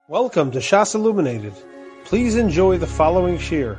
Welcome to Shas Illuminated. Please enjoy the following shir.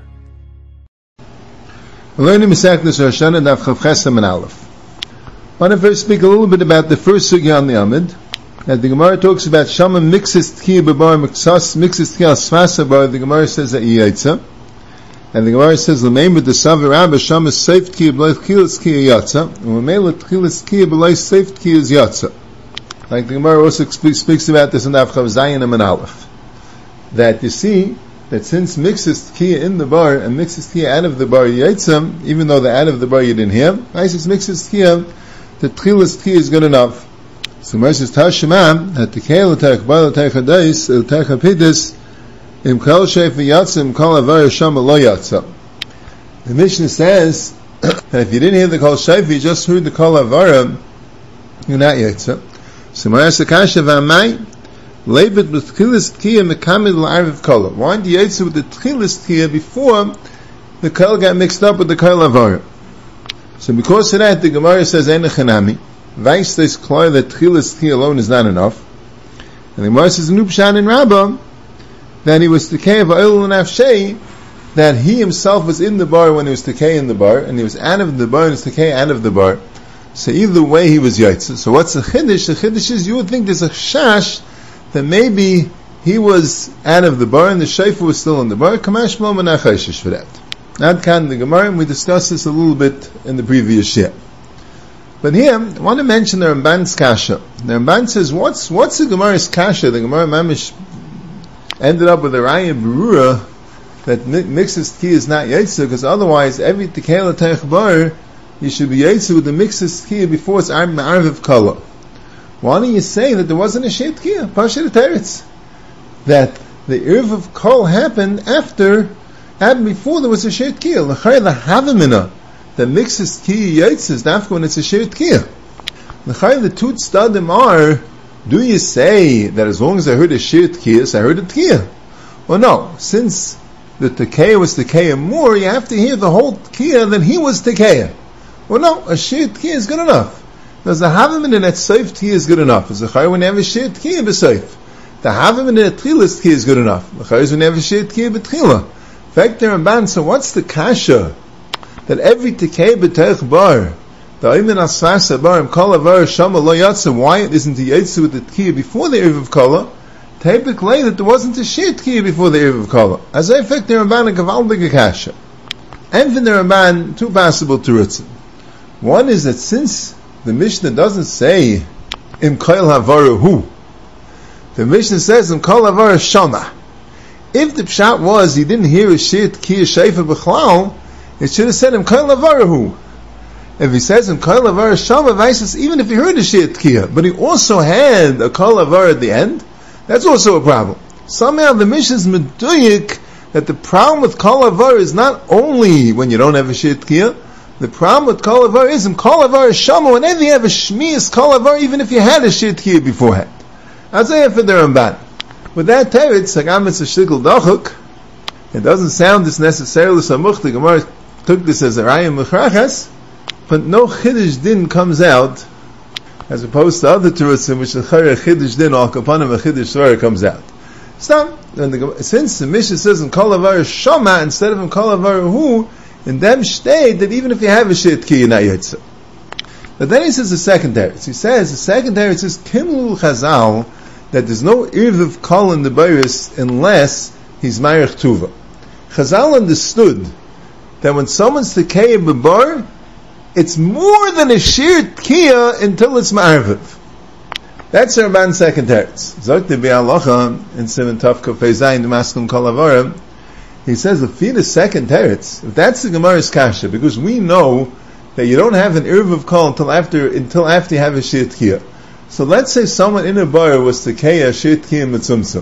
We're learning Masechtas Rosh Hashanah Daf Chav Ches and Aleph. I want to first speak a little bit about the first sugya on the Amid. That the Gemara talks about Shama mixes Tkiya B'bar mixes Tkiya Svasa Bar. The Gemara says that Yitza, and the Gemara says L'meim with the Savar Rabba Shama Seif Tkiya B'lay Tkilas Tkiya Yatza, and L'meim Tkilas Tkiya B'lay Seif Tkiya Yatza. Like the Gemara also speaks about this in Daf Chav Zayin and Aleph. That you see that since mixes Tkiya in the bar and mixes Tkiya out of the bar Yitzam, even though the out of the bar you didn't hear, Isis mixes Tkiya, the Tchilas Tkiya is good enough. So Gemara says Tashema that Tkiya l'teich bar l'teich hadais l'teich hapidis im kol sheif v'yatzim kol avar shama lo yatzam. The Mishnah says that if you didn't hear the kol sheif, you just heard the kol avara, you're not yatzam. So Gemara says Kasha v'amai Leibit with Tchilas Tkiya mekamid l'arviv kola. Why do you answer with the Tchilas Tkiya before the kol got mixed up with the kol avara? So because of that, the Gemara says Ein Chanami. Weiss this clear that Tchilas Tkiya alone is not enough. And the Gemara says Nupshan and Rabbah that he was Tkiya v'oil l'nafshei, that he himself was in the bar when he was Tkiya in the bar, and he was out of the bar and he was Tkiya out of the bar. So either way he was Yaitza. So what's the Chiddush? The Chiddush is you would think there's a shash that maybe he was out of the bar and the shayfa was still in the bar. Kamash mo menachashish for that. Not kan the Gemara, and we discussed this a little bit in the previous year. But here, I want to mention the Ramban's kasha. The Ramban says, what's the Gemara's kasha? The Gemara Mamish ended up with a raya berura that mixes tkiya is not yaitza, because otherwise every tekela teich bar you should be yaitza with the mixes tkiya before it's arviv kala. Why don't you say that there wasn't a shet tkiya? Pashat teretz. That the irv of kol happened before there was a shet tkiya. L'chay the havamina that mixes tkiya yaitzes after when it's a shet tkiya. L'chay the two tzadim are, do you say that as long as I heard a shet tkiya, so I heard a tkiya? Well no, since the tkiya was tkiya more, you have to hear the whole tkiya that he was tkiya. Well no, a shet tkiya is good enough. Does the havim in that seif tkiya is good enough? Is the chay when you have a shir tkiya b'seif? The havim in that tchilas tkiya is good enough. The chay is when you have a shir tkiya b'tchila. In fact, there are so what's the kasha that every tkiya b'teich bar, the oimen asfasa bar im kol avar shama lo yatsa, why it isn't the yatsa with the tkiya before the erev of kala? Typically that there wasn't a shir tkiya before the erev of kala. As a fact, there are a gavaldige kasha. And then there are two possible terutzim. One is that since the Mishnah doesn't say im kol havara hu. The Mishnah says im kol havara shama. If the pshat was he didn't hear a shir tkiya shayfa b'chlal, it should have said im kol havara hu. If he says im kol havara shama, vices even if he heard a shir tkiya, but he also had a kol havara at the end, that's also a problem. Somehow the Mishnah is meduyik that the problem with kol havara is not only when you don't have a shir tkiya. The problem with kol avar is kol avar shama. Whenever you have a shmius kol avar, even if you had a shir tkiya beforehand. I'll say it for the Ramban. With that teretz, hagam it's a shtigl dachuk. It doesn't sound this necessarily samuch. The Gemara took this as a raya mechrachas, but no chiddush din comes out, as opposed to other terutzim in which the chiddush din al kapanim a chiddush svara comes out. Stop. Since the Mishnah says kol avar shama instead of kol avar hu, in them state that even if you have a shir tkiya, not yetza. But then he says the second teretz. He says the second teretz is kimlu chazal that there's no irv of kol in the bayris unless he's mayach tuva. Chazal understood that when someone's tkiya b'bar, it's more than a shir tkiya until it's ma'arviv. That's Ramban's second teretz. Zok de be'alacha in Simon Tov Kofei Zayin D'Maskum Kol Avarim. He says the feed is second teretz. If that's the Gemara's kasha, because we know that you don't have an irv of kol until after you have a shir tkiya. So let's say someone in a bar was tkiya shir tkiya mitzumtzum.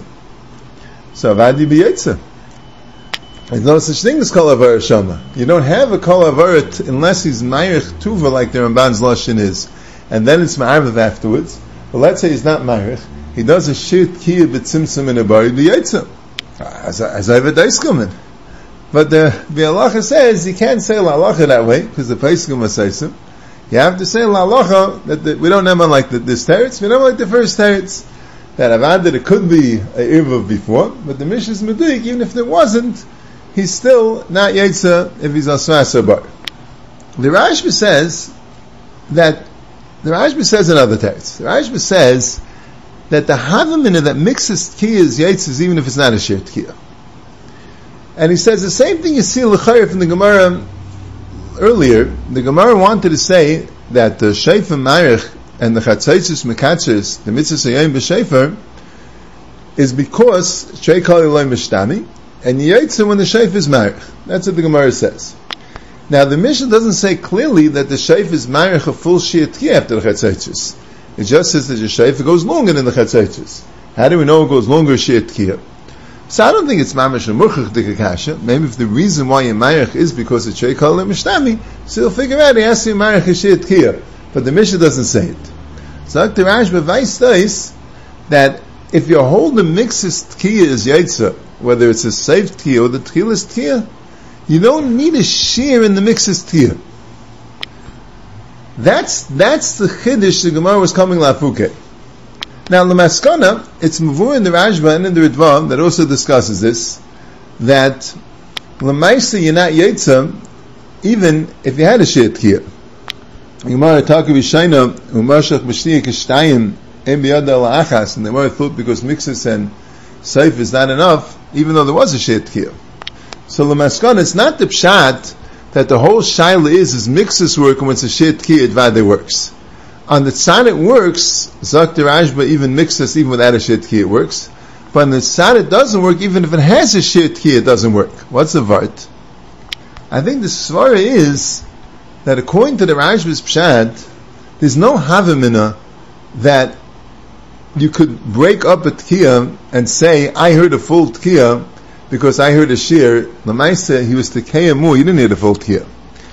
So avadi b'yetza. There's no such thing as kol avar shama. You don't have a kol avar unless he's mayach tuva like the Ramban's lashon is, and then it's ma'arviv afterwards. But let's say he's not mayach. He does a shir tkiya b'tzimtzum in a bar b'yetza. As I have a daiskumen. But the halacha says you can't say la halacha that way because the Pesachim was saysim. You have to say la halacha that we don't have like this teretz. We don't like the first teretz that Avada it could be a Irvav before, but the Mishnah is Meduik, even if there wasn't, he's still not Yetzer if he's on Svasa Bar. The Rashba says another text. The Rashba says that the Havamina that mixes Tkiyah Yetzer even if it's not a Shir Tkiyah. And he says the same thing you see L'chayr from the Gemara earlier. The Gemara wanted to say that the Sheifa Marich and the Chatzaitis Mekatzers, the Mitzvah Sayayim B'Sheifer, is because Shei Kali Loi Mishtami, and Yetzer when the Sheifa is Marich. That's what the Gemara says. Now the Mishnah doesn't say clearly that the Sheifa is Marich a full Shir Tkiyah after the Chatzaitis. It just says that the Sheifa goes longer than the Chatzaitis. How do we know it goes longer Shir Tkiyah? So I don't think it's Mamash and Murchach Dikakasha. Maybe if the reason why you're Marich is because it's Shei Kali Loi Mishtami, so you'll figure out he has to be Marich a Shir Tkiyah. But the Mishnah doesn't say it. So the Rashba Weiss that if you hold the mixes Tkiyah as Yetzer, whether it's a safe Tkiyah or the Tchilas Tkiyah, you don't need a shear in the mixes Tkiyah. That's the Chiddush the Gemara was coming Lafuke. Now the Maskana, it's Mavur in the Rashba and in the Ritva that also discusses this, that L'maisa you're not Yetzer even if you had a shear Tkiyah. Gemara Taka B'Shaina Umashach B'Shtiyah Kishtayim Em B'Yada La'achas, and the Gemara thought because mixes and safe is not enough, even though there was a Shir Tkiyah. So the Maskana, it's not the Pshat that the whole Shaila is mixes work and when it's a Shir Tkiyah, Advade works. On the Tzad it works, Zak Rashba even mixes even without a Shir Tkiyah it works, but on the Tzad it doesn't work, even if it has a Shir Tkiyah it doesn't work. What's the Vart? I think the Svara is that according to the Rashba's Pshat, there's no Havamina that you could break up a Tkiyah and say, I heard a full Tkiyah because I heard a Shir. L'maisa, he was Tkiyah more, he didn't hear the full Tkiyah.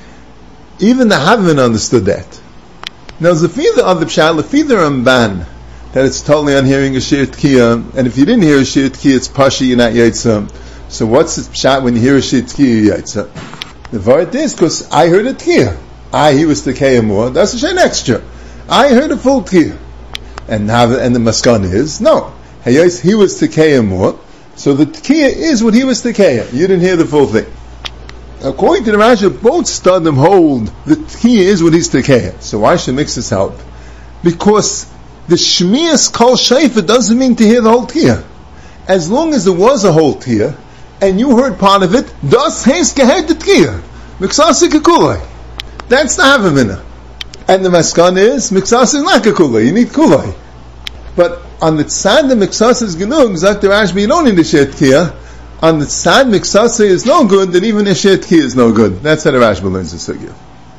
Even the Havamina understood that. Now, the feeder of the Pshat, the feeder Ramban, that it's totally on hearing a Shir Tkiyah, and if you didn't hear a Shir Tkiyah, it's Pasha, you're not Yetzer. So what's the Pshat when you hear a Shir Tkiyah, you're Yetzer? The Vart is because I heard a Tkiyah. He was Tkiyah more. That's a shame extra. I heard a full Tkiyah. And the Maskan is, no. He was Tkiyah more. So the Tkiyah is what he was Tkiyah. You didn't hear the full thing. According to the Rashi, both Stadim hold the Tkiyah is what he's Tkiyah. So why should mixes help? Because the Shmias Kol Sheifa doesn't mean to hear the whole Tkiyah. As long as there was a whole Tkiyah, and you heard part of it, das heißt gehört the Tkiyah. Miksasi kekulai. That's the Havamina. And the Maskan is, Miksasi is not kekulai, you need kulai. But on the Tzad, the Miksasi is genug, Zak the Rashba, you don't need a Shir Tkiyah. On the Tzad, Miksasi is no good, then even a Shir Tkiyah is no good. That's how the Rashba learns the Sugya.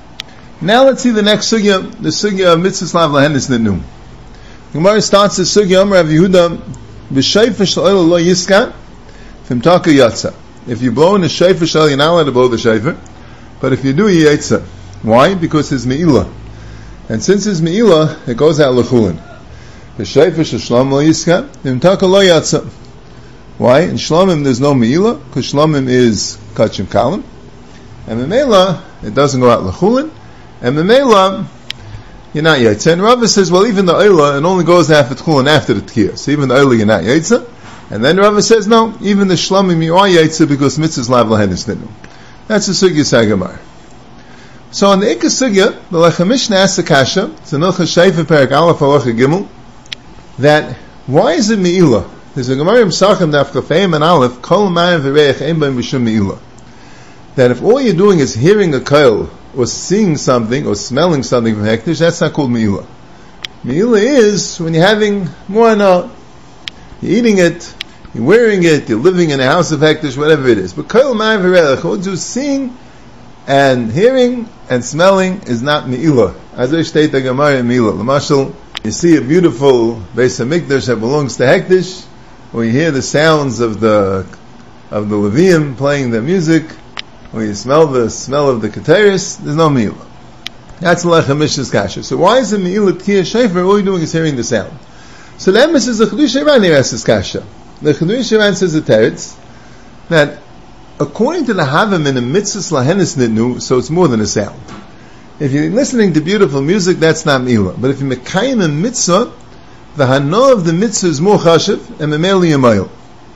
Now let's see the next Sugya, the Sugya of Mitzvah Slav Lahenis Nitnu. The Gemara starts the Sugya, Amar Rav Yehuda, B'shayfa sh'oil lo yiska, Fim taka yatsa. If you blow in the shayfa shell, you're not allowed to blow the shayfa. But if you do, you yatsa. Why? Because it's me'ilah. And since it's me'ilah, it goes out l'chulin. The shayfa sh'shlam lo yiska, Fim taka lo yatsa. Why? In shlamim there's no me'ilah, because shlamim is kachim kalim. And memela, it doesn't go out l'chulin. And memela, you're not yatsa. And Rava says, well, even the oila, it only goes out for t'chulin after the tkiyah. So even the oila, you're not yatsa. And then Rava says, no, even the shlamim you are yaitza because mitzvahs lav lahenis nidnu. That's the sugya sagamar. So on the ikka sugya, the Lechem Mishnah asks the kasha, it's an ilcha shayfa perak aleph halacha gimel, that why is it me'ilah? There's a gemara Pesachim daf kafayim and aleph kol ma'av v'reich ein b'im b'shum me'ilah. That if all you're doing is hearing a koil or seeing something or smelling something from hektish, that's not called me'ilah. Me'ilah is when you're having mu'ana. You're eating it, you're wearing it, you're living in a house of hektish, whatever it is. But kol ma'av v'reich, what you seeing and hearing and smelling is not me'ilah. As I state the Gemara in me'ilah. L'mashal, you see a beautiful Beis HaMikdash that belongs to hektish, or you hear the sounds of the Levium playing their music, or you smell the smell of the Keteris, there's no me'ilah. That's Lechem Mishnah's kasha. So why is it me'ilah tkiyah shayfer? All you're doing is hearing the sound. So the emes is the Chedush Iran here asks this kasha. The Chedush Iran says the teretz that according to the Havim in the mitzvahs lahenis nitnu, so it's more than a sound. If you're listening to beautiful music, that's not me'ilah. But if you're mekayim a mitzvah, the hana of the mitzvah is more chashiv, and memeli yamayil.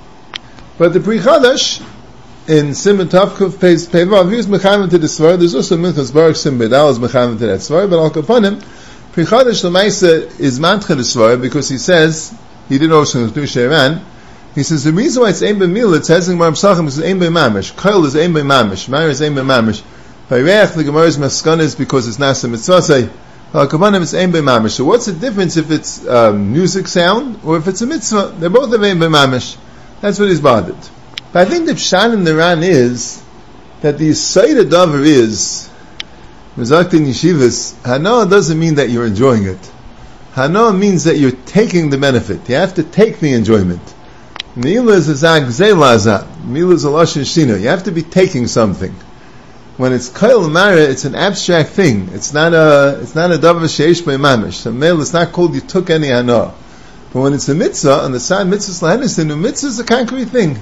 But the Pri Chadash, in Simon Tavkov Pevav, he was mechanim to the Svar. There's also Minchas Baruch Sim Bedal is mechanim to that Svar, but Al Kapanim, Pri Chadash Lamaisa is mantra the Svar, because he says, he did also in Kedusha Iran, he says, the reason why it's Ein B'mil, it says in Mar Psachim, it's Ein B'mamish. Kail is Ein B'mamish. Mar is Ein B'mamish. Vayreach, the Gemara's Maskan is because it's Nasa Mitzvah. Al Kapanim is Ein B'mamish. So what's the difference if it's music sound, or if it's a mitzvah? They're both of Ein B'mamish. That's what he's bothered. But I think the Pshan in the Ran is that the Yisayda Davar is Mizakt in Yeshivas, Hana doesn't mean that you're enjoying it. Hana means that you're taking the benefit. You have to take the enjoyment. Mila is a Zag Zelaza. Mila is a Lashon Shina. You have to be taking something. When it's Kail Mara, it's an abstract thing. It's not a Davar Sheish by Mamish. So Mila, it's not called you took any Hana. But when it's a mitzvah, on the side mitzvah lahenis, the mitzvah is a concrete thing.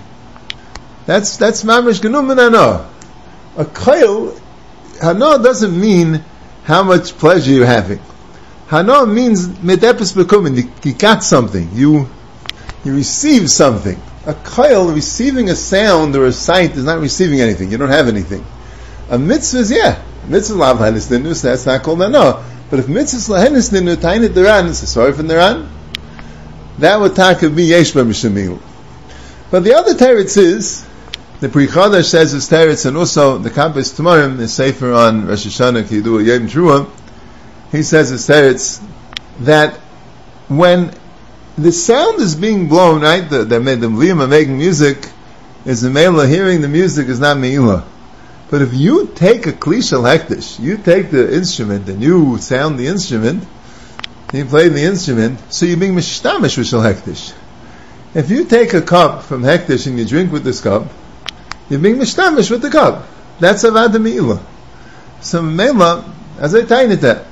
That's mamish genum and hana. A kail, hana doesn't mean how much pleasure you're having. Hana means medepes bekumen. You got something. You receive something. A kail, receiving a sound or a sight, is not receiving anything. You don't have anything. A mitzvah is mitzvah lav lahenis ninu. That's not called hana. But if mitzvah lahenis ninu tainit deran, it's a sorry from deran. That would be yesh b'mishemil. But the other teretz is, the Pri Chadash says his teretz, and also the Kabbas Tamarim, the Sefer on Rosh Hashanah Kidu Yom Teruah, he says his teretz that when the sound is being blown, right, the Mliyim are making music, is the Meila hearing the music is not Meila. But if you take a klishal hektish, you take the instrument and you sound the instrument, you play the instrument, so you're being mishtamish with shal hektish. If you take a cup from hektish and you drink with this cup, you're being mishtamish with the cup. That's avad meila. So meila, as I tie it that,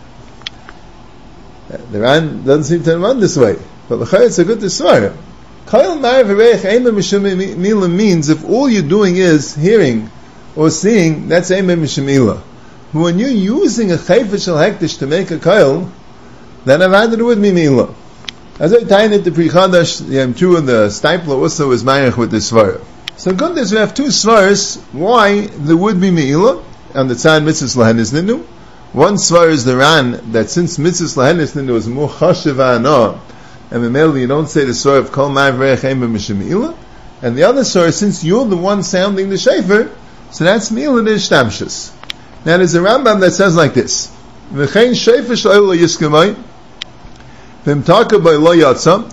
the Ran doesn't seem to run this way, but l'chayr it's a good disvar. Kayil ma'ar v'reich eimah mishum meila means if all you're doing is hearing or seeing, that's eimah mishum meila. But when you're using a chayfet shal hektish to make a kayil, then I've would be Mila. As I tie it, the Pri Chadash, the Yom and the Stipler also is Mayach with the Svara. So good is we have two Svaras, why there would be Mila, on the side Mitzvahs Lahenis Ninu. One Svar is the Ran, that since Mitzvahs Lahenis Ninu is more Chashiv Ha'ana, and Memeli, you don't say the Svar of Kol Ma'av Reich Eimah Mishum Mila. And the other Svar, since you're the one sounding the Shofar, so that's Mila the Ishtamshus. Now there's a Rambam that says like this, V'chein Shofar Sh'oil Yiskamai, I'm sorry. V'chein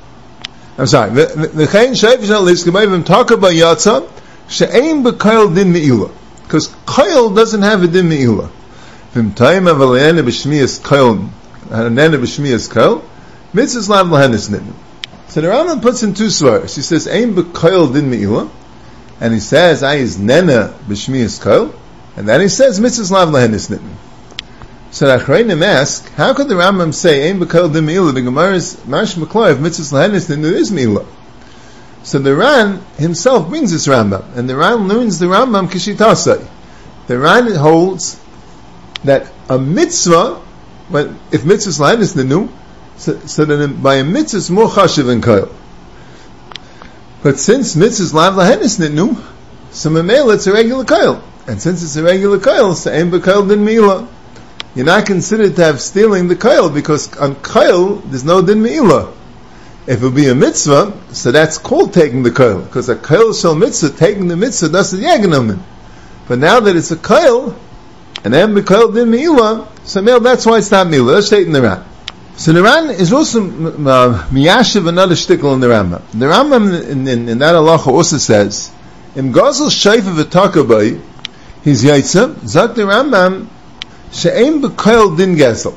shayf shal liskemay v'im taka ba yatsa she'ein b'kail din me'ila, because kail doesn't have a din me'ila. V'im taim avalene b'shmiyas kail hanene b'shmiyas kail mitzvahs lav lahenis ninu. So the Rambam puts in two svaras. He says ein b'kail din me'ila, and he says I is nena b'shmiyas kail, and then he says mitzvahs lav lahenis ninu. So the Achrayim ask, how could the Rambam say, Ein b'kol din me'ila, the Gemara's Marsh M'kloiv, mitzvahs lahenis, then there is me'ila. So the Ran himself brings this Rambam, and the Ran learns the Rambam kishitasai. The Ran holds that a mitzvah, if mitzvahs lahenis ninu, so then by a mitzvah it's more chashiv than kail. But since mitzvahs lav lahenis ninu, so memela it's a regular kail. And since it's a regular kail, so Ein b'kol din me'ila. You're not considered to have stealing the kail, because on kail there's no din me'ila. If it would be a mitzvah, so that's called taking the kail, because a kail shel mitzvah, taking the mitzvah, that's the yaganamin. But now that it's a kail, and then b'kail din me'ila, so that's why it's not me'ila. Let's state in the Ran. So the Ran is also miyashiv another shtickle in the Rambam. The Rambam in that halacha also says, Im gazel shayfa v'takabay, he's yaitza, zak the Rambam, she'ein b'kail din gesel.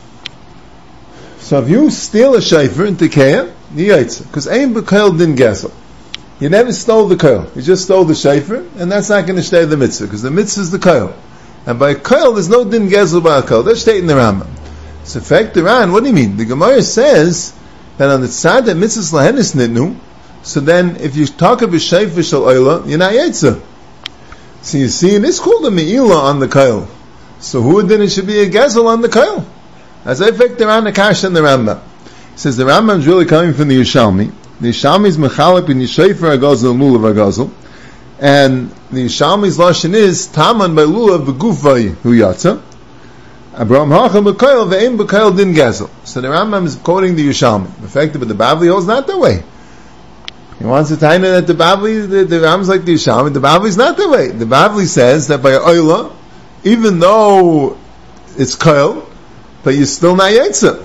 So if you steal a shayfer in Tekeya, you yaitza, because ein b'kail din gesel. You never stole the kail, you just stole the shayfer, and that's not going to stay the mitzvah, because the mitzvah is the kail. And by kail, there's no din gesel by a kail. That's stated in the Rambam. So fact the Ran, what do you mean? The Gemara says that on the side that mitzvahs lahenis nitnu, so then if you talk about shayfer shel oila, you're not yaitza. So you see, and it's called a me'ila on the kail. So who then it should be a gezel on the kail? As I fact the Ran, the Kash and the Rambam. says the Rambam is really coming from the Yerushalmi. The Yerushalmi is mechalek in Yishefer Agazal and Lulav Agazal, and the Yerushalmi's lashon is Taman by Lulav Begufay Hu Yatza. Abraham Hacham B'Koil Ve'im B'Koil Din Gezel. So the Rambam is quoting the Yerushalmi. Effective, but the Bavli holds not that way. He wants to tell you that the Bavli, the Rambam's like the Yerushalmi. The Bavli's not that way. The Bavli says that by Oila, even though it's Koil, but you're still not Yetzah.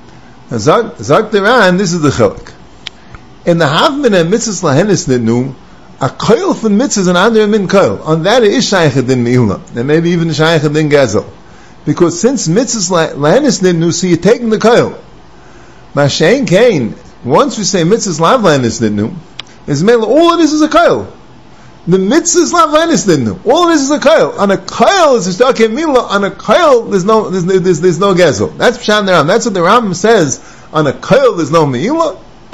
Zak Deran, this is the Chilek. In the Havmin and Mitzvahs Lahenis Nidnu, a Koil from Mitzvahs and under Min Koil. On that it is Shaykh Din Me'ila. And maybe even Shaykh Din Gezel. Because since Mitzvahs Lahenis Nidnu, so you're taking the Koil. Mashain Kain, once we say Mitzvahs Lav Lahenis Nidnu, is Mela, all it is a Koil. The Mitzvahs Lav Lahenis Nidnu. All it is a Koil. On a Koil is a Shtake Mila. On a Koil there's no Gezel. That's Pshat Neram. That's what the Rambam says. On a Koil there's no Me'ila.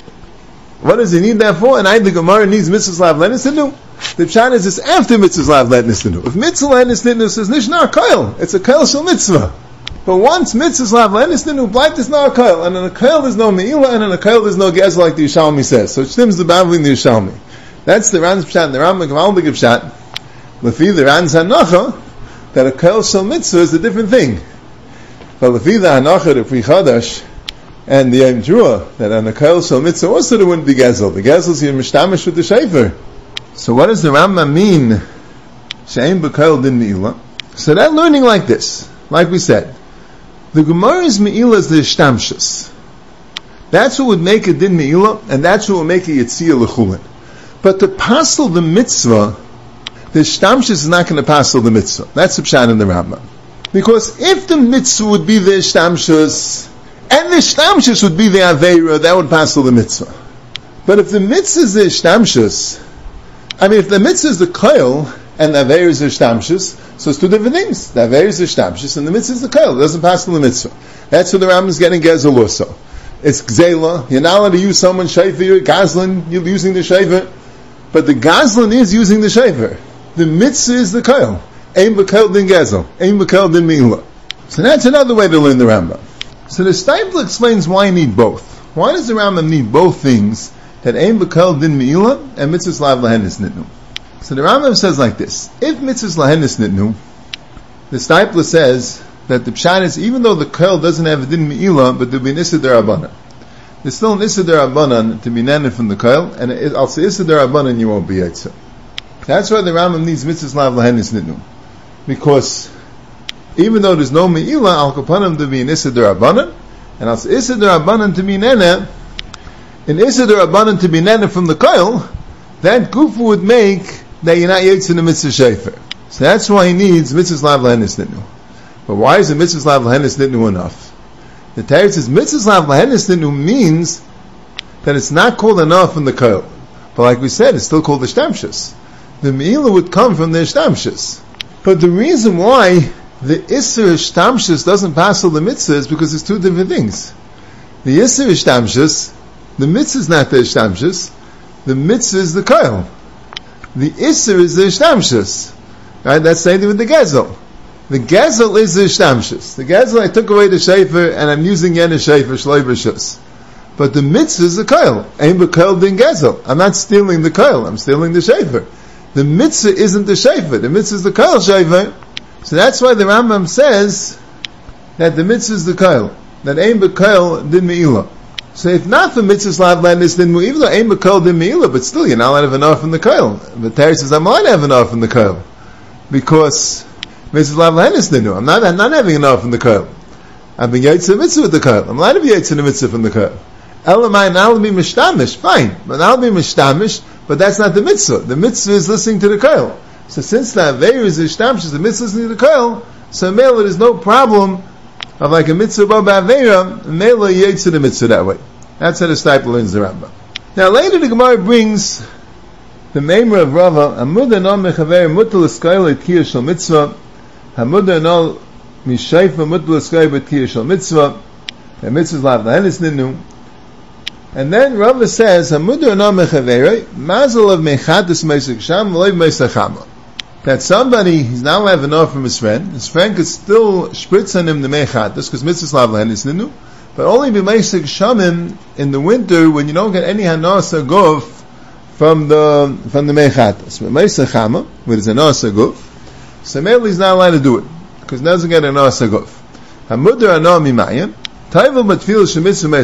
What does he need that for? And I think the Gemara needs Mitzvahs Lav Lahenis Nidnu. The Pshat is this after Mitzvahs Lav Lahenis Nidnu. If Mitzvah Lahenis Nidnu says Nishna Koil, it's a Koil Shal Mitzvah. But once Mitzvahs Lav Lahenis Nidnu, blight is not a Koil. And in a Koil there's no Me'ila, and in a Koil there's no Gezel like the Yerushalmi says. So it stems the Bavli in the Yerushalmi. That's the Ran's Pshat. The Rambam Gavaldik Pshat. Lefi the Ran's Hanacha, that a Koil Shal Mitzvah is a different thing. But Lefi the Hanacha, the Pri Chadash, and the Yom Drua, that on a Koil Shal Mitzvah also there wouldn't be Gezel. The Gezel is here Mishtamish with the Shefer. So what does the Rambam mean? She'ein b'Koil din Me'ila. So that learning like this, like we said, the Gemara's Me'ila is the Ishtamshus. That's what would make a din Me'ila, and that's what would make a Yitziyah L'chulin. But to passel the mitzvah, the Ishtamshus is not going to passel the mitzvah. That's the Pshat in the Rambam. Because if the mitzvah would be the Ishtamshus, and the Ishtamshus would be the Aveira, that would passel the mitzvah. But if the mitzvah is the Ishtamshus, if the mitzvah is the Koil, and the Aveira is the Ishtamshus, so it's two different things. The Aveira is the Ishtamshus, and the mitzvah is the Koil. It doesn't passel the mitzvah. That's what the Rambam is getting Gezel also. It's Gzela. You're not allowed to use someone's Shefer, Gazlan, you're using the Shefer. But the Gazlan is using the Shefer. The mitzvah is the Koil. Ein b'Koil din Gezel. Ein b'Koil din Me'ila. So that's another way to learn the Rambam. So the Steipler explains why you need both. Why does the Rambam need both things, that Ein b'Koil din Me'ila and Mitzvahs Lav Lahenis Nidnu? So the Rambam says like this: if Mitzvahs Lahenis Nidnu, the Steipler says that the Pshat is, even though the Koil doesn't have a din Me'ila, but there'll be an Issa Derabanan. There's still an Issa Derabanan to be nana from the Koil, and I'll say Issa Derabanan you won't be Yitzah. That's why the Rambam needs Mitzvahs Lav Lahenis Nidnu. Because even though there's no Me'ila, Al Kapanim to be an Issa Derabanan, and I'll say Issa Derabanan to be nana, an Issa Derabanan to be nana from the Koil, that Gufa would make that you're not Yitzah in the Mitzvah Shefer. So that's why he needs Mitzvahs Lav Lahenis Nidnu. But why is the Mitzvahs Lav Lahenis Nidnu enough? The Teretz says Mitzvahs Lav Lahenis Nidnu means that it's not called enough in the Koil. But like we said, it's still called the Ishtamshus. The Me'ila would come from the Ishtamshus. But the reason why the Isser Ishtamshus doesn't passel the Mitzvah is because it's two different things. The Isser Ishtamshus, the Mitzvah is not the Ishtamshus, the Mitzvah is the Koil. The Isser is the Ishtamshus. Right? That's the same thing with the Gezel. The Gezel is the Ishtamshus. The Gezel, I took away the Shefer, and I'm using Yena Shefer, Shloi B'Shus. But the Mitzvah is the Koil. Ein b'Koil din Gezel. I'm not stealing the Koil, I'm stealing the Shefer. The Mitzvah isn't the Shefer, the Mitzvah is the Koil Shefer. So that's why the Rambam says that the Mitzvah is the Koil. That Ein b'Koil din Me'ila. So if not for Mitzvahs Lav Lahenis Nidnu, even though Ein b'Koil din Me'ila, but still you're not allowed to have enough in the Koil. The Teretz says I'm allowed to have enough in the Koil. Because Mitzvahs Lav Lahenis Nidnu, I'm not having enough in the Koil. I've been Yitzah Mitzvah with the Koil. I'm allowed to be Yitzah in the Mitzvah from the Koil. Elamai, now I'll be Mishtamish, fine. But now I'll be Mishtamish, but that's not the Mitzvah. The Mitzvah is listening to the Koil. So since the Aveir is Ishtamish, the Mitzvah is listening to the Koil, so Mela, there's no problem of like a Mitzvah Bo Ba'Aveira, Mela Yitzah the Mitzvah that way. That's how the Steipler learns the Rambam. Now later the Gemara brings the Meimer of Rava, Amud Anol Mechaver Mutal Eskoil Et Kiyah Shal Mitzvah, Amud Anol Mishayfa Mutal Eskoil Et Kiyah Shal Mitzvah, the Mitzvahs Lav Lahenis Nidnu. And then Rava says, Amud Anol Mechaver Mazel of Mechatis Meisik Sham V'loiv Meisachama. That somebody, he's not allowed enough from his friend could still spritz on him the Mechatis, because Mitzvahs Lav Lahenis Nidnu, but only b'meisik shamim in the winter when you don't get any hanas aguf from the mechatas. B'meisik chama, where there's hanas aguf, so mainly he's not allowed to do it because he doesn't get hanas aguf. Hamudar anah mimayim. Let's say you're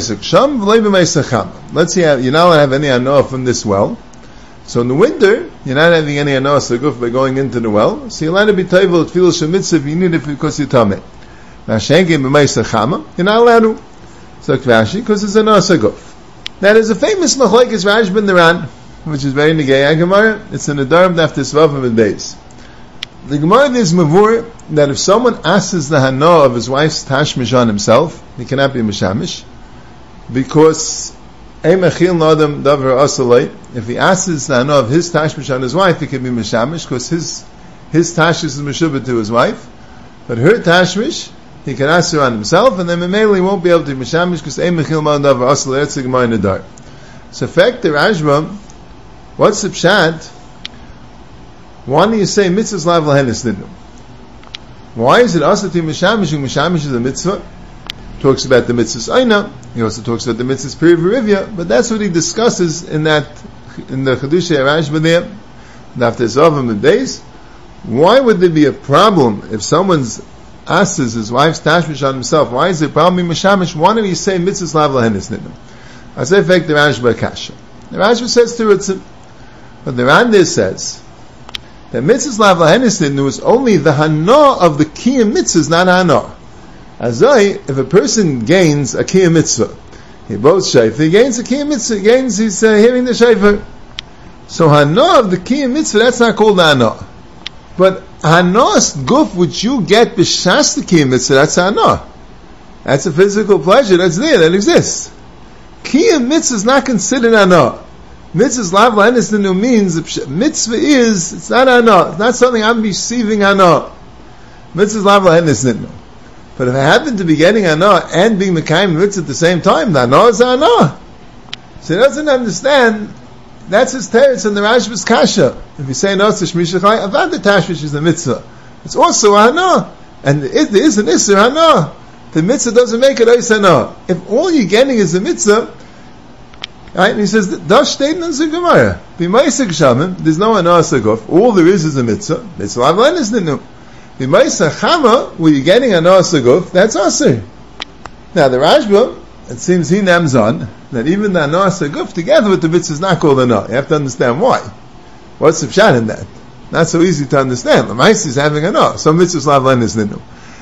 not allowed to have any anah from this well. So in the winter, you're not having any anah saguf by going into the well. So you're allowed to be tayvel tefillah shemitzvah if you need it because you're tameh. You're not allowed to. So because it's anah saguf. Now there's a famous machlokes Rashba and the Ran, which is very negay Gemara. It's in the Darb after Svavim and Beis. The Gemara is mavur that if someone asks the hana of his wife's tashmish on himself, he cannot be mishamish because if he asks the hana of his tashmish on his wife, he can be mishamish because his tashmish is meshubah to his wife, but her tashmish he can ask her on himself, and then Memele he won't be able to be mishamish because ein mechil ma'od davar asalay. That's the Gemara in the Dar. So, fact the Rashba, what's the pshat? Why do you say mitzvahs lav lahenis nidnu? Why is it asati mishamish? Mishamish is a mitzvah. Talks about the mitzvahs aina. He also talks about the mitzvahs perivivya. But that's what he discusses in the Chedushay Rashba there. And after Zavim and days, why would there be a problem if someone's asks his wife's tashmish on himself? Why is there a problem in mishamish? Why don't you say mitzvahs lav lahenis nidnu? I say, in fact, the Rashba kasha. The Rashba says to Ritzim, but the Randir says that mitzvahs lav lahenis nidnu is only the hana of the kiyum mitzvahs, not hana. Azai, if a person gains a kiyum mitzvah, he both shayfer, he gains a kiyum mitzvah, he's hearing the shayfer. So hana of the kiyum mitzvah, that's not called hana. But hanas guf, which you get b'shas the kiyum mitzvah, that's hana. That's a physical pleasure that's there, that exists. Kiyum mitzvah is not considered hana. Mitzvahs lav lahenis nidnu means mitzvah it's not hana. It's not something I'm receiving hana. Mitzvahs lav lahenis nidnu. But if I happen to be getting hana and being mekayim mitzvah at the same time, the hana is hana. So he doesn't understand. That's his teretz in the Rashba's kasha. If you say no to shmishachai, avad the tashmish is the mitzvah. It's also hana, and there is an isser hana. The mitzvah doesn't make it ois hana. If all you're getting is a mitzvah, right? And he says, "Dash stein in the Gemara. B'maisik shamim, there's no hana saguf. All there is a mitzvah. Mitzvah lav lahenis nidnu. B'maisik chama, where you're getting hana saguf, that's aser. Now the Rashba, it seems he nams on that even the hana saguf together with the mitzvah is not called hana. You have to understand why. What's the pshat in that? Not so easy to understand. The Ma'aseh is having hana. Some mitzvahs lav lahenis nidnu.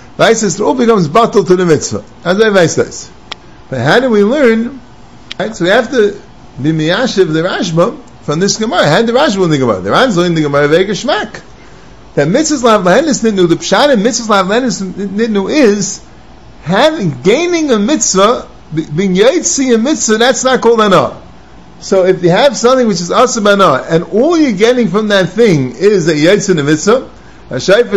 It all becomes battle to the mitzvah. As I says. But how do we learn? Right? So we have to be miyashiv the Rashba from this Gemara. How did the Rashba in the Gemara? The Ran's learning the Gemara Vega Shmak. That mitzvahs lav lahenis nidnu, the pshat in mitzvahs lav lahenis nidnu is gaining a mitzvah, being yaitzi a mitzvah, that's not called hana. So if you have something which is asab hana, and all you're getting from that thing is that yaitzi in a mitzvah, whatever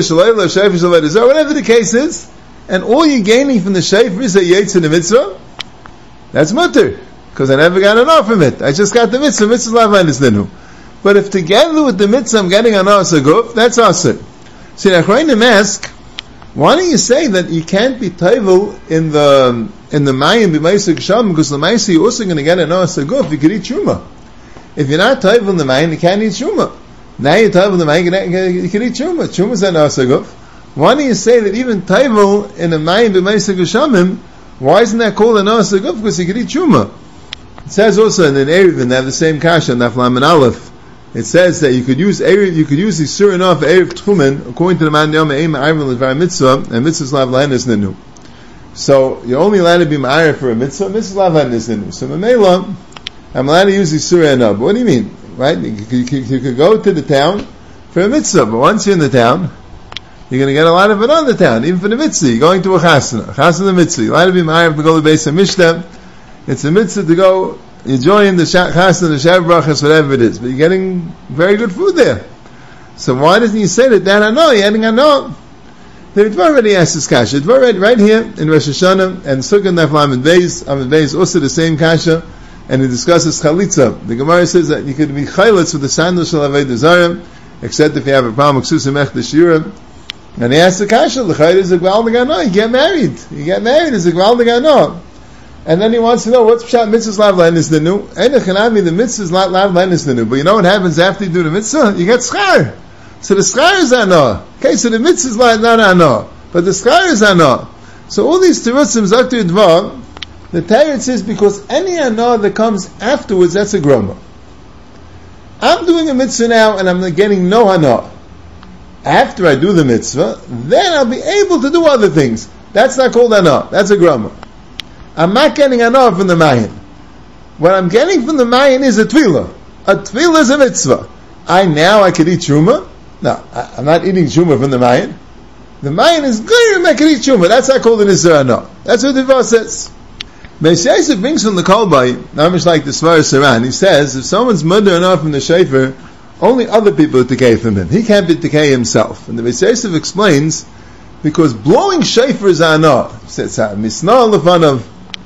the case is, and all you're gaining from the shayfer is a yaitz in the mitzvah, that's mutter, because I never got enough from it. I just got the mitzvah lav lahenis nidnu. But if together with the mitzvah I'm getting an asaguf, that's asir. So the Achrayim ask, why don't you say that you can't be tayvel in the mayim b'maisik sham, because the ma'aseh you're also going to get an asaguf, you could eat truma. If you're not tayvel in the mayim, you can't eat truma. Now you're tayvel in the mayim, you can eat truma. Truma is an asaguf. Why don't you say that even tayvel in a mayim b'maisik shamim, why isn't that called an asaguf? Because you can eat truma. It says also in an Erev, they have the same kasha, Naflam and Aleph. It says that you could use the Isur enough Erev Tchumen, according to the Man Yom Eim Ma'ariv L'Dvar Mitzvah, and Mitzvahs Lav Lahenis Nidnu. So, you're only allowed to be Ma'ariv for a Mitzvah, Mitzvahs Lav Lahenis Nidnu. So, Mamela, I'm allowed to use Isur enough. What do you mean? Right? You could go to the town for a Mitzvah, but once you're in the town, you're going to get a lot of it on the town, even for the Mitzvah. You're going to a Chasana Mitzvah. You're allowed to be Ma'ariv to go to the Beis HaMishta. It's a Mitzvah to go, you're enjoying the chasna, the shav brachas, whatever it is, but you're getting very good food there. So why doesn't you say that I know, you're adding I know? The Ritva already asked this kasha. Ritva already, right here in Rosh Hashanah, and Sukkot Naf Lamed Beis also the same kasha, and he discusses chalitza. The Gemara says that you could be chalitz with the sandal shel Avodah Zarah, except if you have a problem with Ksusim Ech Deshira. And he asked the kasha, l'chayr is a gvaldig ano, you get married is a gvaldig ano. And then he wants to know what's pshat mitzvahs lav lehenis nenu. The mitzvahs lav lehenis nenu. But you know what happens after you do the mitzvah? You get schar. So the schar is anah. Okay, so the mitzvahs not anah, but the schar is anah. So all these terutzim zaktir dvar, the teretz is because any anah that comes afterwards, that's a groma. I'm doing a mitzvah now and I'm getting no anah. After I do the mitzvah, then I'll be able to do other things. That's not called anah. That's a groma. I'm not getting anah from the mayin. What I'm getting from the mayin is a tefillah. A tefillah is a mitzvah. I could eat truma. No, I'm not eating truma from the mayin. The mayin is good. I could eat truma. That's not called an isra anah. That's what the verse says. Beis Yosef brings from the Kolbai, not much like the Svar Saran. He says if someone's murder enough from the shofar, only other people are decay from him. He can't be decay himself. And the Beis Yosef explains because blowing shofar is anah. He says misna lefanav.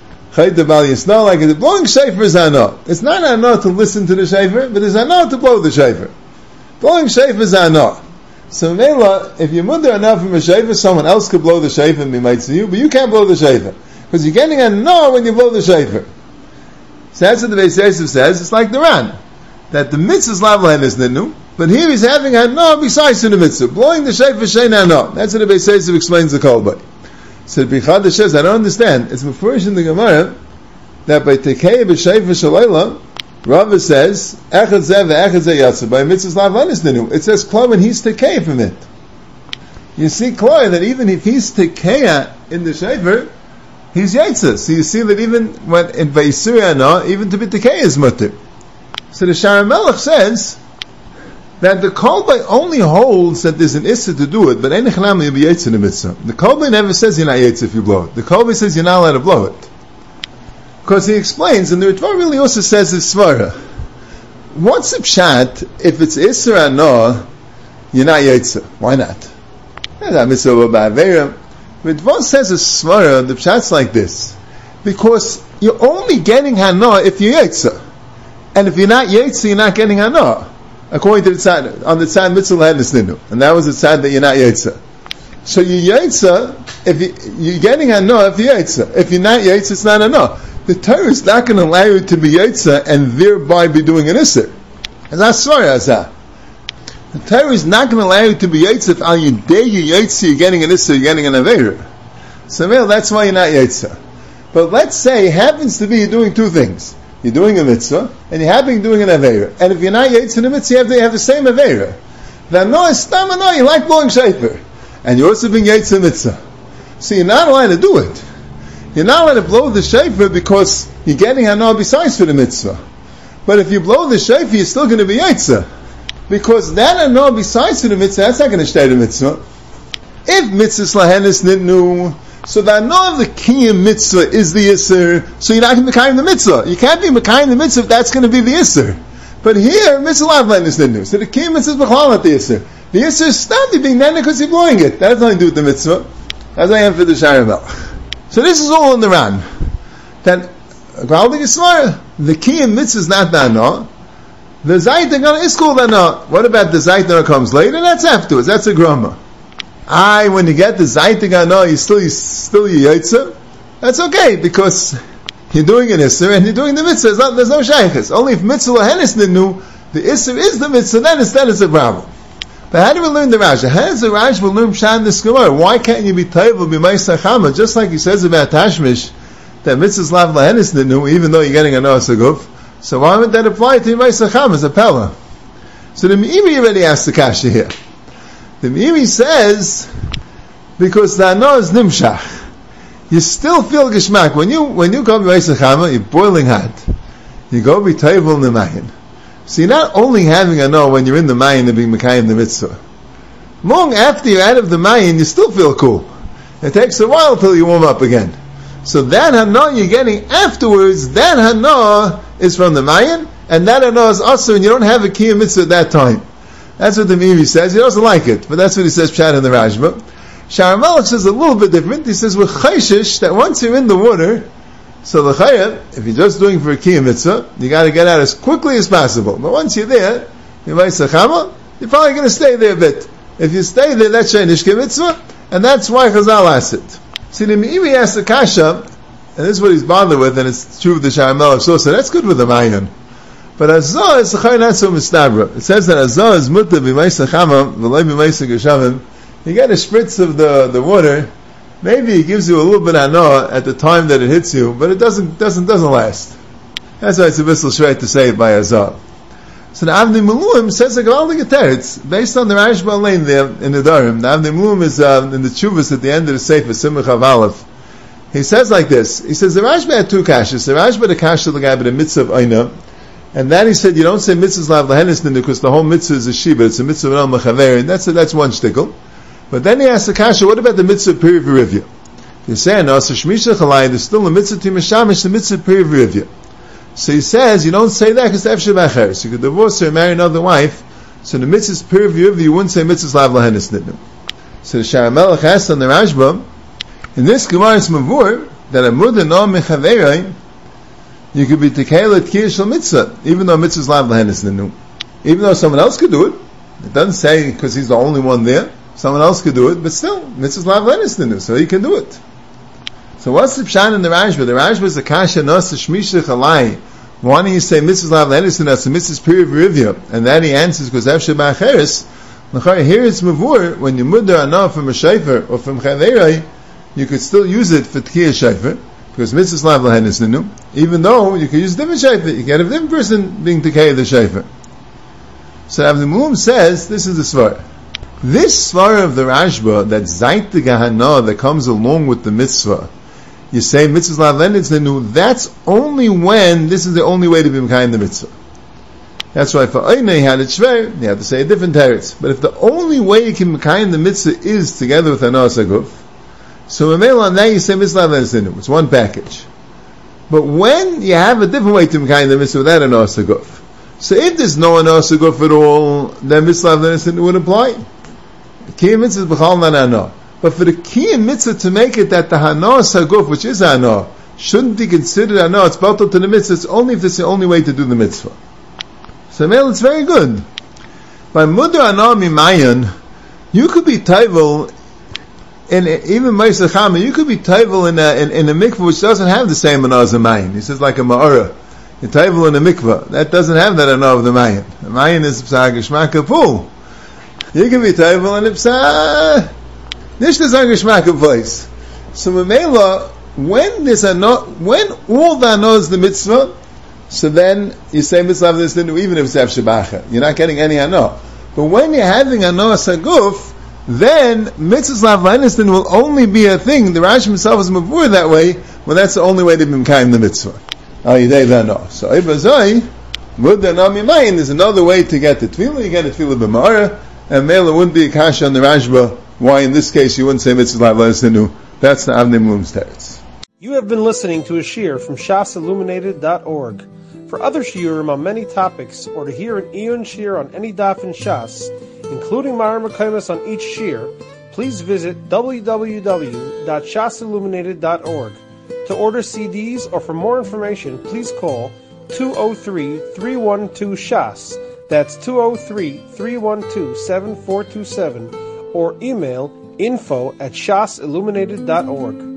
Like blowing shofar is anah. It's not anah to listen to the shofar, but it's anah to blow the shofar. Blowing shofar is anah. So Mela, if you're mudder anah from a shofar, someone else could blow the shofar and be might see you, but you can't blow the shofar. Because you're getting anah when you blow the shofar. So that's what the Beis Yosef says. It's like the Ran. That the mitzvah is lav lehenis nenu, but here he's having anah besides in the mitzvah. Blowing the shofar shein anah. That's what the Beis Yosef explains the Kolbai. So the Bichad says, I don't understand. It's mefurish in the Gemara that by tekei b'shayfa shalayla, Rava says echad zeh ve'echad zeh yatsa by mitzvahs lav lehenis nenu. It says klar when he's tekei from it. You see klar that even if he's tekei in the shayfa, he's yatsa. So you see that even when in vayisur anah, even to be tekei is mutter. So the Shara Melech says that the Kolbai only holds that there's an issa to do it, but ain't echanam you'll be yetz in the mitzvah. The Kolbai never says you're not yetz if you blow it. The Kolbai says you're not allowed to blow it. Because he explains, and the Ritva really also says this svara. What's the pshat if it's issa or no, you're not yetz? Why not? That mitzvah ba'aveira. Ritva says a svara, the pshat's like this. Because you're only getting hana if you're yetz. And if you're not yetz, you're not getting hana. According to the tzad, on the tzad mitzvah lehenis nenu, and that was the tzad that you're not yetza. So you're yetza if you're getting hana if you're yetza. If you're not yetza, it's not hana. The Torah is not going to allow you to be yetza and thereby be doing an isser. And that's sorry as that. The Torah is not going to allow you to be yetza if al yidei you yetza you're getting an isser, you're getting an aveira. So well, that's why you're not yetza. But let's say it happens to be you're doing two things. You're doing a mitzvah, and you're having doing an aveira. And if you're not yetz in the mitzvah, you have the same aveira. Then no, it's stam no, you like blowing shofar. And you're also being yetz in mitzvah. So you're not allowed to do it. You're not allowed to blow the shofar because you're getting hana besides for the mitzvah. But if you blow the shofar, you're still going to be yetz. Because that hana besides for the mitzvah, that's not going to stay the mitzvah. If mitzvahs lahenis nitnu, so the anah of the kiyum mitzvah is the isser, so you're not going to be mekayim the mitzvah. You can't be mekayim the mitzvah if that's going to be the isser. But here, mitzvah lav lehenis nitnu. So the kiyum mitzvah is b'chol not the isser. The isser is not being nana because you're blowing it. That has nothing to do with the mitzvah. As I am for the Shara Melech. So this is all in the Ran. That, the kiyum mitzvah is not the anah. The zayit anah is called anah. What about the zayit anah comes later? That's afterwards. That's a grama. When you get the zayit anah, you still your yotzer. That's okay because you're doing an isser and you're doing the mitzvah. There's no shaykhis. Only if mitzvah lahenis ninu, the isser is the mitzvah. Then it's a problem. But how do we learn the Rashi? How does the Rashi learn Pshat in this Gemara? Why can't you be tayvul b'ma'aseh chama? Just like he says about Tashmish, that mitzvahs lav lahenis ninu, even though you're getting a noas aguf. So why would that apply to b'ma'aseh chama as a pella? So the Meiri already asked the kasha here. The Meiri says, because the anah is nimshach, you still feel geshmak. When you go b'ma'aseh chama, you're boiling hot. You go be tayvul nemayin. So you're not only having anah when you're in the mayin and being mekayim the mitzvah. Long after you're out of the mayin, you still feel cool. It takes a while till you warm up again. So that hanah you're getting afterwards, that hanah is from the mayin, and that hanah is also, and you don't have a kiyum mitzvah at that time. That's what the Meiri says. He doesn't like it, but that's what he says Pshat in the Rashba. Shara Melech says a little bit different. He says with chayshish that once you're in the water, so the chayav, if you're just doing for a kiyum mitzvah, you got to get out as quickly as possible. But once you're there, you're probably going to stay there a bit. If you stay there, that's sheinish mitzvah, and that's why Chazal asked it. See, the Meiri asked the kasha, and this is what he's bothered with, and it's true of the Sha'ar Melech, so that's good with the Mayan. But Azah is not so mistabra. It says that Azah is mutter b'meisa chama v'loy b'meisa geshavim. You get a spritz of the water. Maybe it gives you a little bit of hana at the time that it hits you, but it doesn't last. That's why it's a bissel straight to say it by Azah. So the Avnei Miluim says a gewaldige teretz based on the Rashba Lane there in the Darim. The Avnei Miluim is in the Chuvas at the end of the Sefer Simcha Chav Aleph. He says like this. He says the Rashba had two kashas. The Rashba the kasha the guy with the mitzvah of Aina. And then he said, you don't say mitzvahs lav lahenis because the whole mitzvah is a shiva, it's a mitzvah of al mechaver, and that's one shtickle. But then he asked the kasha, what about the mitzvah of period v'rivya? You say, no, so shmisha chalai, there's still a mitzvah to mishamish, the mitzvah of period v'rivya. So he says, you don't say that because efshe b'acheres. You could divorce her and marry another wife, so the mitzvah of period v'rivya, you wouldn't say mitzvahs lav lahenis nidnu. So the Sha'ar Melech asked on the Rashba, in this Gemara it's mavur, that a muda no mechaverei, you could be tekeila tkir shel mitzvah, even though mitzvah's lav lahenis ninu. Even though someone else could do it, it doesn't say because he's the only one there. Someone else could do it, but still mitzvah's lav lahenis ninu, so he can do it. So what's the pshan in the Rashba? The Rashba is the kasha nasa shmishach alai. Why don't you say mitzvah's lav lahenis ninu? So mitzvah's period v'rivya, and then he answers because efshe ba'acheres. Here it's mavur when you mudar anah from a shayfer or from chaverei, you could still use it for tkir shayfer. Because mitzvah's lav lahenis ninu, even though you can use a different shayfer, you can have a different person being tekei the shayfer. So Avnei Miluim says, this is the svara. This svara of the Rashba, that zayt the gahana that comes along with the mitzvah, you say mitzvah's lav lahenis ninu, that's only when this is the only way to be mekayim the mitzvah. That's why for Oinei had it shver, you have to say a different teretz. But if the only way you can mekayim the mitzvah is together with anah saguf, so on that you say mitzvah lav lahenis ninu. It's one package. But when you have a different way to mekayim the mitzvah without an asaguf, so if there's no an asaguf at all, then mitzvah lav lahenis ninu would apply. Kiyam mitzvah is b'chal nan hana. But for the kiyam mitzvah to make it that the hana asaguf, which is hana, shouldn't be considered hana, it's brought to the mitzvah, it's only if it's the only way to do the mitzvah. So it's very good. By mudar hana mimayan, you could be taival in even Ma'aseh Chama, you could be taival in a mikvah which doesn't have the same anah as a mayin. He says like a ma'ara. You're taival in a mikvah. That doesn't have that anah of the mayin. The mayin is p'sah geshmak pool. You can be taival in a p'sah nishtas geshmak place. So Mamela, when all the anah is the mitzvah, so then you say mitzvah of this even if it's efshe b'acher. You're not getting any anah. But when you're having anah saguf, then mitzvah's lav lahenis ninu will only be a thing. The Rashi himself is mavur that way. Well, that's the only way to be mekayim the mitzvah. So ibazoi mudar nami mayin. There's another way to get the tefillah. You get the tefillah b'ma'ara, and mela wouldn't be a kasha on the Rashba. Why in this case you wouldn't say mitzvah's lav lahenis ninu? That's the Avnei Miluim's teretz. You have been listening to a shiur from shasilluminated.org. For other shiurim on many topics, or to hear an Iyun shiur on any daf in Shas, including Mareh Mekomos on each shiur, please visit www.shasilluminated.org. To order CDs or for more information, please call 203-312-SHAS. That's 203-312-7427, or email info@shasilluminated.org.